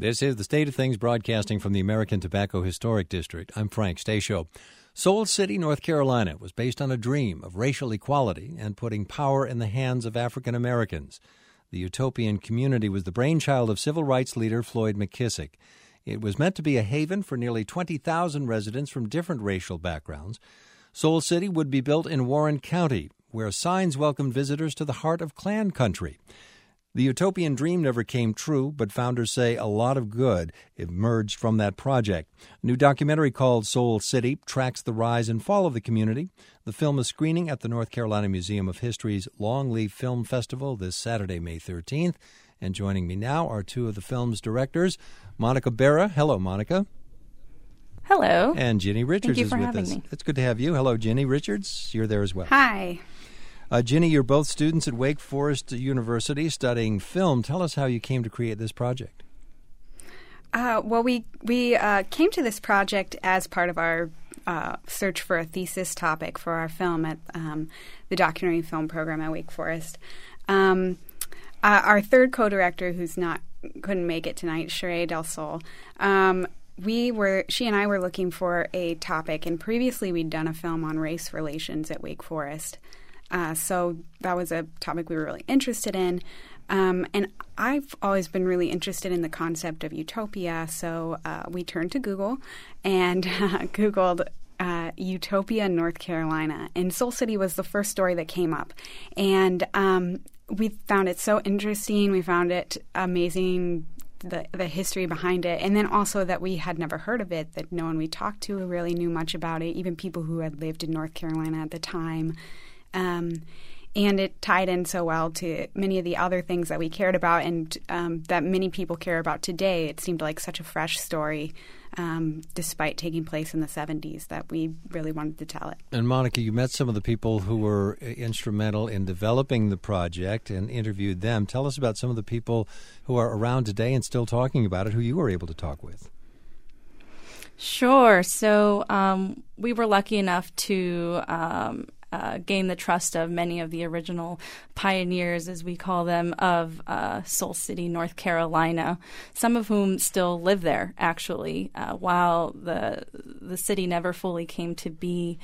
This is The State of Things, broadcasting from the American Tobacco Historic District. I'm Frank Stasio. Soul City, North Carolina, was based on a dream of racial equality and putting power in the hands of African Americans. The utopian community was the brainchild of civil rights leader Floyd McKissick. It was meant to be a haven for nearly 20,000 residents from different racial backgrounds. Soul City would be built in Warren County, where signs welcomed visitors to the heart of Klan country. The utopian dream never came true, but founders say a lot of good emerged from that project. A new documentary called Soul City tracks the rise and fall of the community. The film is screening at the North Carolina Museum of History's Longleaf Film Festival this Saturday, May 13th. And joining me now are two of the film's directors, Monica Berra. Hello, Monica. Hello. And Ginny Richards is with us. Thank you for having me. It's good to have you. Hello, Ginny Richards. You're there as well. Hi. Ginny, you're both students at Wake Forest University studying film. Tell us how you came to create this project. We came to this project as part of our search for a thesis topic for our film at the documentary film program at Wake Forest. Our third co-director, couldn't make it tonight, Sheree Del Sol, she and I were looking for a topic, and previously we'd done a film on race relations at Wake Forest. So that was a topic we were really interested in. And I've always been really interested in the concept of utopia. So we turned to Google and Googled Utopia, North Carolina. And Soul City was the first story that came up. And we found it so interesting. We found it amazing, the history behind it. And then also that we had never heard of it, that no one we talked to really knew much about it, even people who had lived in North Carolina at the time. And it tied in so well to many of the other things that we cared about and that many people care about today. It seemed like such a fresh story, despite taking place in the 70s, that we really wanted to tell it. And Monica, you met some of the people who were instrumental in developing the project and interviewed them. Tell us about some of the people who are around today and still talking about it, who you were able to talk with. Sure. So we were lucky enough to gain the trust of many of the original pioneers, as we call them, of Soul City, North Carolina, some of whom still live there, actually, while the city never fully came to be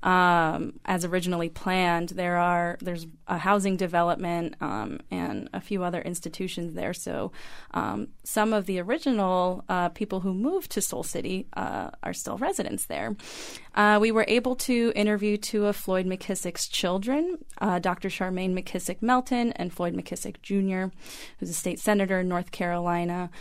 as originally planned. There's a housing development and a few other institutions there. So some of the original people who moved to Soul City are still residents there. We were able to interview two of Floyd McKissick's children, Dr. Charmaine McKissick Melton and Floyd McKissick Jr., who's a state senator in North Carolina.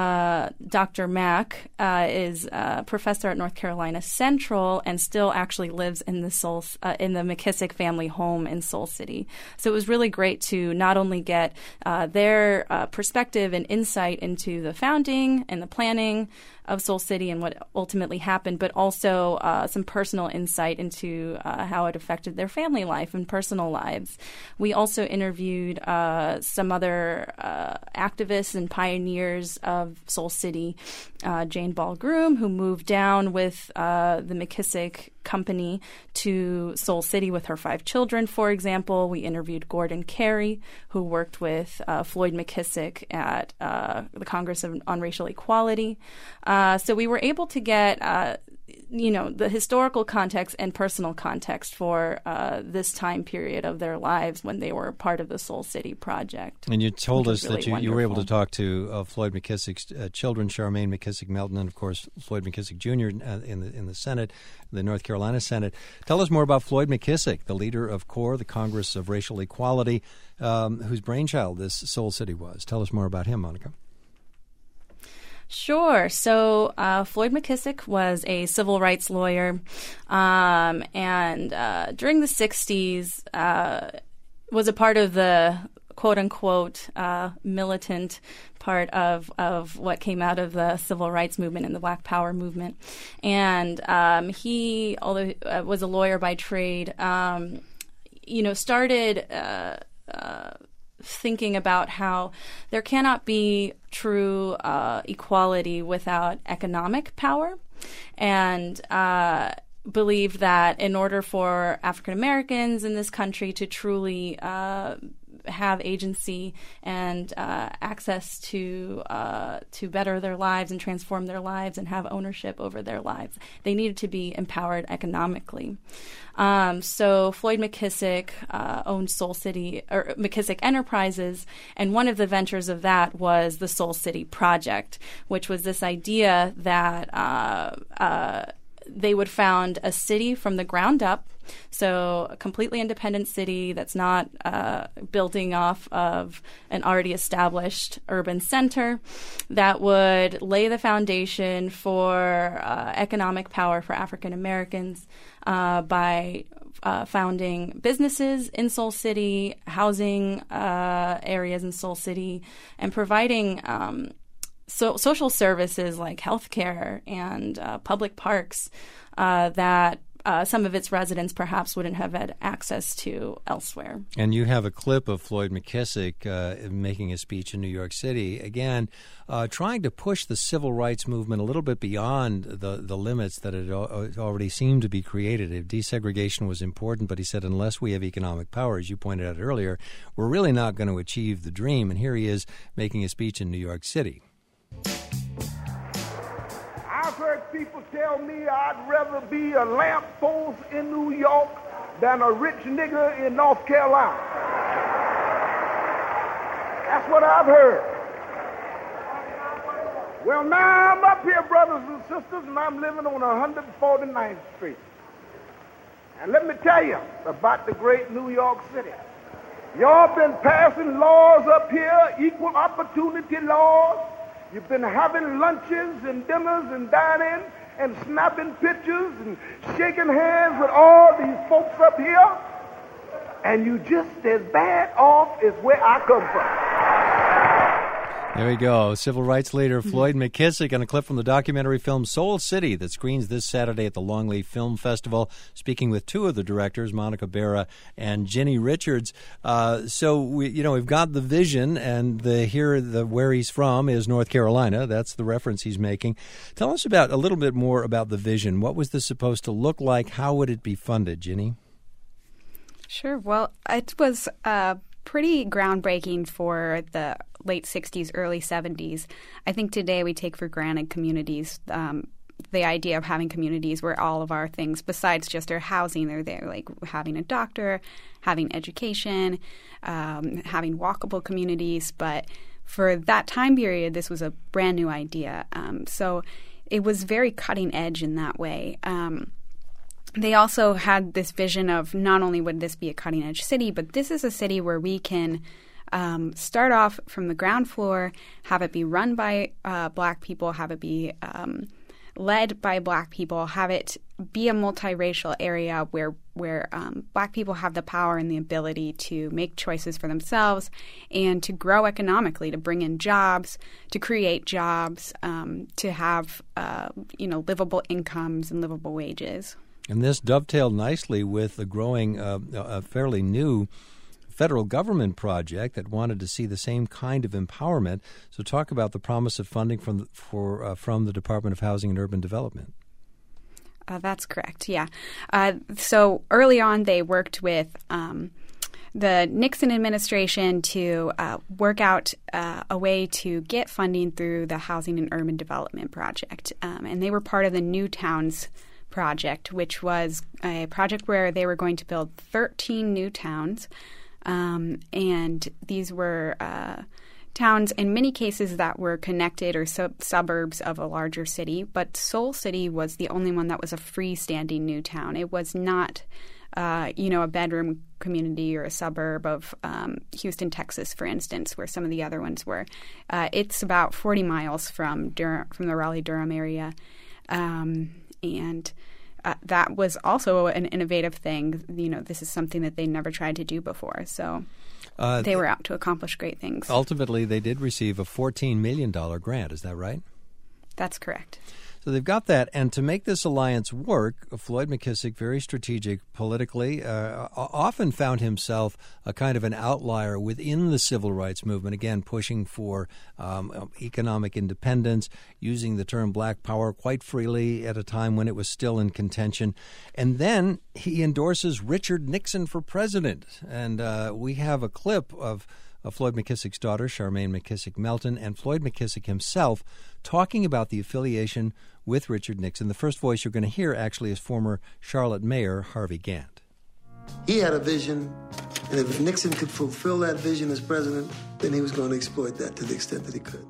Dr. Mack is a professor at North Carolina Central and still actually lives in the McKissick family home in Soul City. So it was really great to not only get their perspective and insight into the founding and the planning of Soul City and what ultimately happened, but also some personal insight into how it affected their family life and personal lives. We also interviewed some other activists and pioneers of Soul City, Jane Ball Groom, who moved down with the McKissick Company to Soul City with her 5 children, for example. We interviewed Gordon Carey, who worked with Floyd McKissick at the Congress on Racial Equality. So we were able to get the historical context and personal context for this time period of their lives when they were part of the Soul City project. And you told us really that you were able to talk to Floyd McKissick's children, Charmaine McKissick Melton, and of course Floyd McKissick Jr. in the Senate, the North Carolina Senate. Tell us more about Floyd McKissick, the leader of CORE, the Congress of Racial Equality, whose brainchild this Soul City was. Tell us more about him, Monica. Sure. So Floyd McKissick was a civil rights lawyer, and during the 60s was a part of the quote-unquote militant part of what came out of the civil rights movement and the Black Power movement. And he, although was a lawyer by trade, started thinking about how there cannot be true equality without economic power, and believed that in order for African Americans in this country to truly have agency and access to better their lives and transform their lives and have ownership over their lives. They needed to be empowered economically. So Floyd McKissick owned Soul City, or McKissick Enterprises, and one of the ventures of that was the Soul City Project, which was this idea that they would found a city from the ground up, so a completely independent city that's not building off of an already established urban center, that would lay the foundation for economic power for African Americans by founding businesses in Soul City, housing areas in Soul City, and providing social services like healthcare and public parks that some of its residents perhaps wouldn't have had access to elsewhere. And you have a clip of Floyd McKissick making a speech in New York City, again, trying to push the civil rights movement a little bit beyond the limits that it already seemed to be created. If desegregation was important, but he said unless we have economic power, as you pointed out earlier, we're really not going to achieve the dream. And here he is making a speech in New York City. I've heard people tell me I'd rather be a lamp post in New York than a rich nigger in North Carolina. That's what I've heard. Well, now I'm up here, brothers and sisters, and I'm living on 149th Street. And let me tell you about the great New York City. Y'all been passing laws up here, equal opportunity laws. You've been having lunches and dinners and dining and snapping pictures and shaking hands with all these folks up here. And you just as bad off as where I come from. There we go. Civil rights leader Floyd McKissick on a clip from the documentary film Soul City that screens this Saturday at the Longleaf Film Festival, speaking with two of the directors, Monica Berra and Ginny Richards. So we've got the vision, and where he's from is North Carolina. That's the reference he's making. Tell us a little bit more about the vision. What was this supposed to look like? How would it be funded, Ginny? Sure. Well, it was pretty groundbreaking for the late 60s, early 70s. I think today we take for granted communities. The idea of having communities where all of our things, besides just our housing, are there, like having a doctor, having education, having walkable communities. But for that time period, this was a brand new idea. So it was very cutting edge in that way. They also had this vision of not only would this be a cutting-edge city, but this is a city where we can start off from the ground floor, have it be run by Black people, have it be led by Black people, have it be a multiracial area where Black people have the power and the ability to make choices for themselves and to grow economically, to bring in jobs, to create jobs, to have livable incomes and livable wages. And this dovetailed nicely with the growing, a fairly new federal government project that wanted to see the same kind of empowerment. So talk about the promise of funding from the Department of Housing and Urban Development. That's correct, yeah. So early on, they worked with the Nixon administration to work out a way to get funding through the Housing and Urban Development Project. And they were part of the New Towns Project, which was a project where they were going to build 13 new towns. And these were towns, in many cases, that were connected or suburbs of a larger city. But Soul City was the only one that was a freestanding new town. It was not, a bedroom community or a suburb of Houston, Texas, for instance, where some of the other ones were. It's about 40 miles from the Raleigh-Durham area. And that was also an innovative thing. This is something that they never tried to do before. So they were out to accomplish great things. Ultimately, they did receive a $14 million grant. Is that right? That's correct. So they've got that. And to make this alliance work, Floyd McKissick, very strategic politically, often found himself a kind of an outlier within the civil rights movement, again, pushing for economic independence, using the term black power quite freely at a time when it was still in contention. And then he endorses Richard Nixon for president. And we have a clip of Floyd McKissick's daughter, Charmaine McKissick Melton, and Floyd McKissick himself talking about the affiliation with Richard Nixon. The first voice you're going to hear actually is former Charlotte Mayor Harvey Gantt. He had a vision, and if Nixon could fulfill that vision as president, then he was going to exploit that to the extent that he could.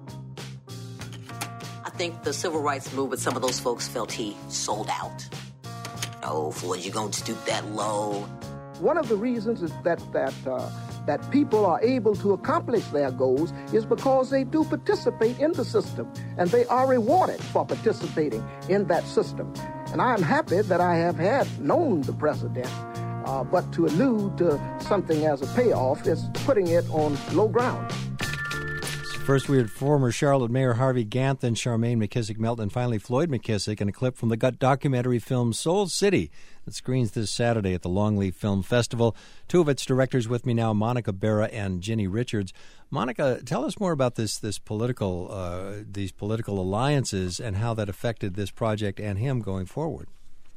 I think the civil rights movement, some of those folks felt he sold out. No, Floyd, you're going to stoop that low. One of the reasons is that people are able to accomplish their goals is because they do participate in the system, and they are rewarded for participating in that system. And I'm happy that I have known the president, but to allude to something as a payoff is putting it on low ground. First, we had former Charlotte Mayor Harvey Gantt, then Charmaine McKissick Melton, and finally Floyd McKissick, and a clip from the documentary film Soul City that screens this Saturday at the Longleaf Film Festival. Two of its directors with me now, Monica Berra and Ginny Richards. Monica, tell us more about these political alliances and how that affected this project and him going forward.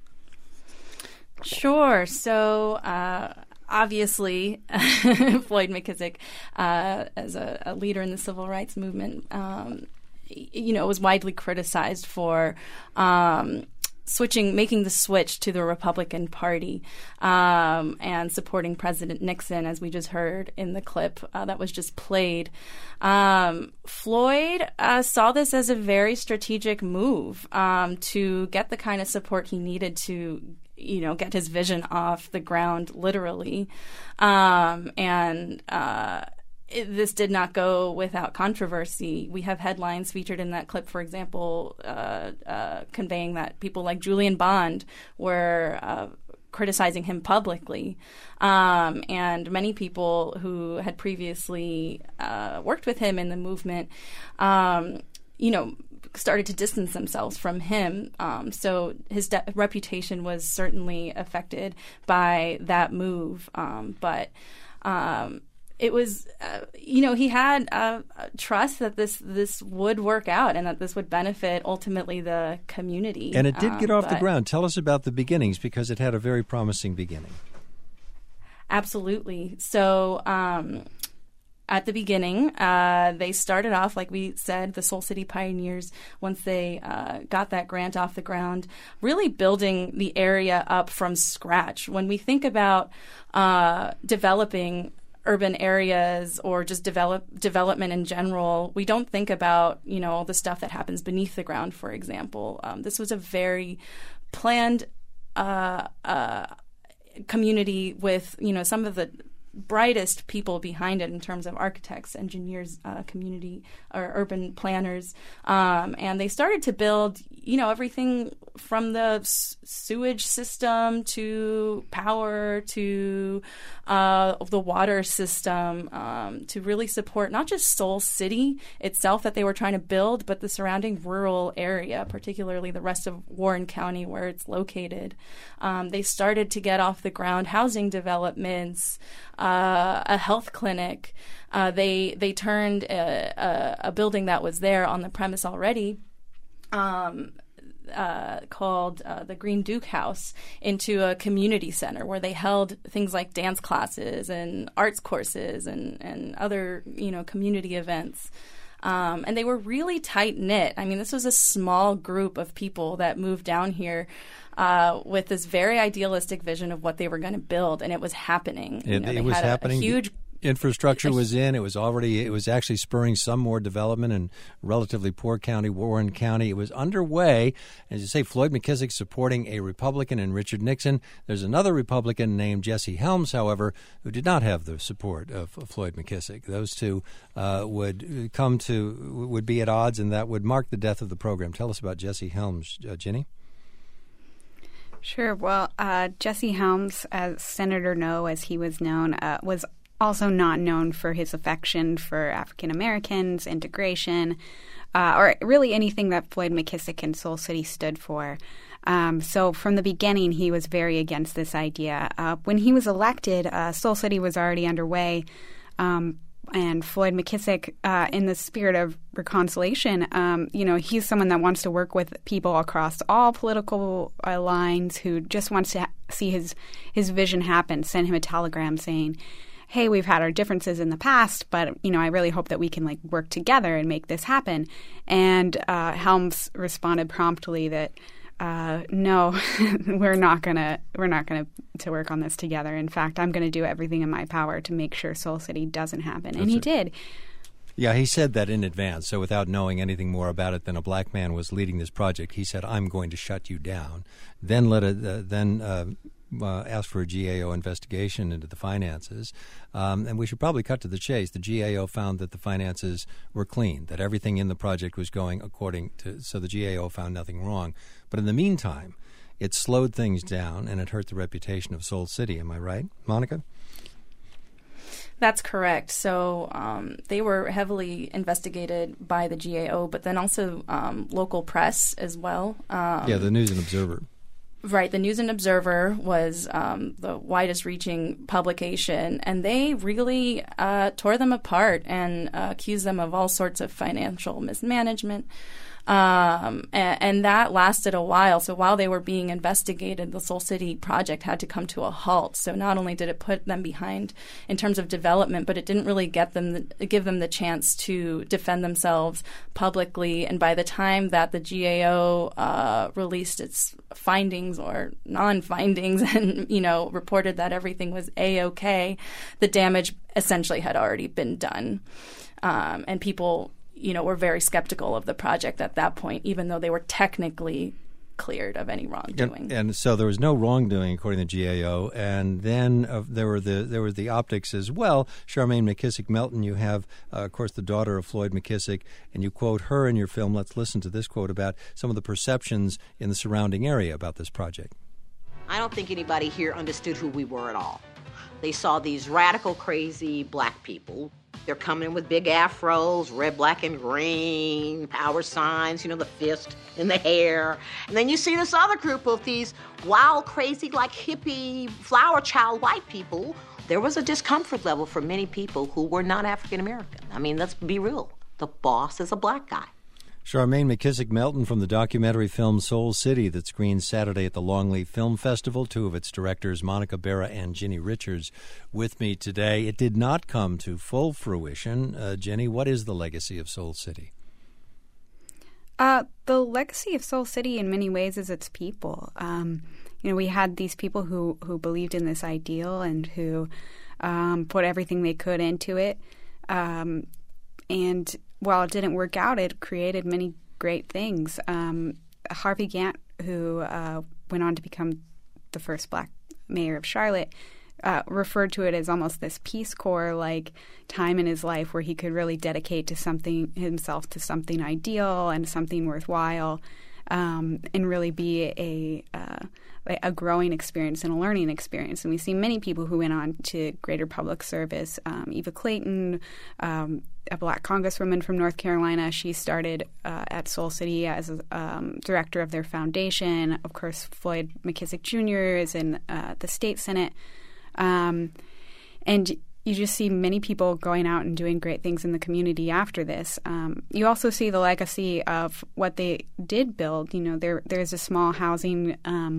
Sure. So, obviously, Floyd McKissick, as a leader in the civil rights movement, was widely criticized for making the switch to the Republican Party and supporting President Nixon, as we just heard in the clip that was just played. Floyd saw this as a very strategic move to get the kind of support he needed to get his vision off the ground, literally. This did not go without controversy. We have headlines featured in that clip, for example, conveying that people like Julian Bond were criticizing him publicly. And many people who had previously worked with him in the movement, started to distance themselves from him. So his reputation was certainly affected by that move. It was, he had trust that this would work out and that this would benefit ultimately the community. And it did get off the ground. Tell us about the beginnings, because it had a very promising beginning. Absolutely. So at the beginning, they started off, like we said, the Soul City Pioneers, once they got that grant off the ground, really building the area up from scratch. When we think about developing urban areas or just development in general, we don't think about, all the stuff that happens beneath the ground, for example. This was a very planned community with, some of the brightest people behind it in terms of architects, engineers, community or urban planners. And they started to build, everything from the sewage system to power to the water system to really support not just Soul City itself that they were trying to build, but the surrounding rural area, particularly the rest of Warren County where it's located. They started to get off the ground housing developments, a health clinic. They turned a building that was there on the premise already called the Green Duke House into a community center where they held things like dance classes and arts courses and other, community events. And they were really tight-knit. I mean, this was a small group of people that moved down here with this very idealistic vision of what they were going to build, and it was happening. It was happening. A huge infrastructure was in. It was actually spurring some more development in relatively poor county, Warren County. It was underway. As you say, Floyd McKissick supporting a Republican and Richard Nixon. There's another Republican named Jesse Helms, however, who did not have the support of Floyd McKissick. Those two would be at odds, and that would mark the death of the program. Tell us about Jesse Helms, Ginny. Sure. Well, Jesse Helms, as Senator No, as he was known, was also not known for his affection for African Americans, integration. or really anything that Floyd McKissick and Soul City stood for. So from the beginning, he was very against this idea. When he was elected, Soul City was already underway, and Floyd McKissick, in the spirit of reconciliation, he's someone that wants to work with people across all political lines, who just wants to see his vision happen. Send him a telegram saying, hey, we've had our differences in the past, but, I really hope that we can work together and make this happen. And Helms responded promptly that, no, we're not gonna to work on this together. In fact, I'm going to do everything in my power to make sure Soul City doesn't happen. And he did. Yeah, he said that in advance. So without knowing anything more about it than a black man was leading this project, he said, I'm going to shut you down. Then asked for a GAO investigation into the finances. And we should probably cut to the chase. The GAO found that the finances were clean, that everything in the project was going according to, so the GAO found nothing wrong. But in the meantime, it slowed things down and it hurt the reputation of Soul City. Am I right, Monica? That's correct. So they were heavily investigated by the GAO, but then also local press as well. The News and Observer. Right. The News and Observer was the widest-reaching publication, and they really tore them apart and accused them of all sorts of financial mismanagement. And that lasted a while. So while they were being investigated, the Soul City project had to come to a halt. So not only did it put them behind in terms of development, but it didn't really give them the chance to defend themselves publicly. And by the time that the GAO released its findings or non-findings and, reported that everything was A-OK, the damage essentially had already been done. And people were very skeptical of the project at that point, even though they were technically cleared of any wrongdoing. And so there was no wrongdoing, according to GAO. And then there were the optics as well. Charmaine McKissick Melton, you have, of course, the daughter of Floyd McKissick, and you quote her in your film. Let's listen to this quote about some of the perceptions in the surrounding area about this project. I don't think anybody here understood who we were at all. They saw these radical, crazy black people. They're coming in with big afros, red, black, and green, power signs, the fist in the hair. And then you see this other group of these wild, crazy, hippie, flower child white people. There was a discomfort level for many people who were not African American. I mean, let's be real. The boss is a black guy. Charmaine McKissick Melton from the documentary film Soul City that screens Saturday at the Longleaf Film Festival. Two of its directors, Monica Berra and Ginny Richards, with me today. It did not come to full fruition. Ginny, what is the legacy of Soul City? The legacy of Soul City in many ways is its people. We had these people who believed in this ideal and who put everything they could into it. And while it didn't work out, it created many great things. Harvey Gantt, who went on to become the first black mayor of Charlotte, referred to it as almost this Peace Corps-like time in his life where he could really dedicate himself to something ideal and something worthwhile, and really be a growing experience and a learning experience. And we see many people who went on to greater public service. Eva Clayton, a black congresswoman from North Carolina, she started at Soul City as director of their foundation. Of course, Floyd McKissick Jr. is in the state senate. And you just see many people going out and doing great things in the community after this. You also see the legacy of what they did build. There's a small housing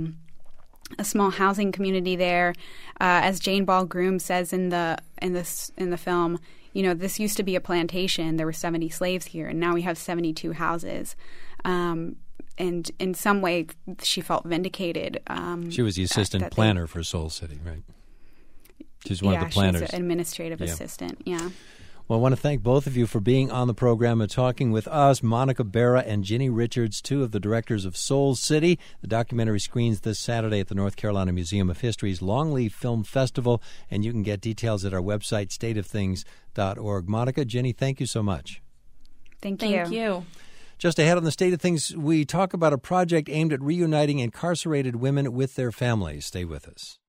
community there. As Jane Ball Groom says in the film, this used to be a plantation. There were 70 slaves here, and now we have 72 houses. And in some way, she felt vindicated. She was the assistant planner for Soul City, right? She's one of the planners. She's an administrative assistant, yeah. Well, I want to thank both of you for being on the program and talking with us. Monica Berra and Ginny Richards, two of the directors of Soul City. The documentary screens this Saturday at the North Carolina Museum of History's Longleaf Film Festival, and you can get details at our website, stateofthings.org. Monica, Ginny, thank you so much. Thank you. Just ahead on the State of Things, we talk about a project aimed at reuniting incarcerated women with their families. Stay with us.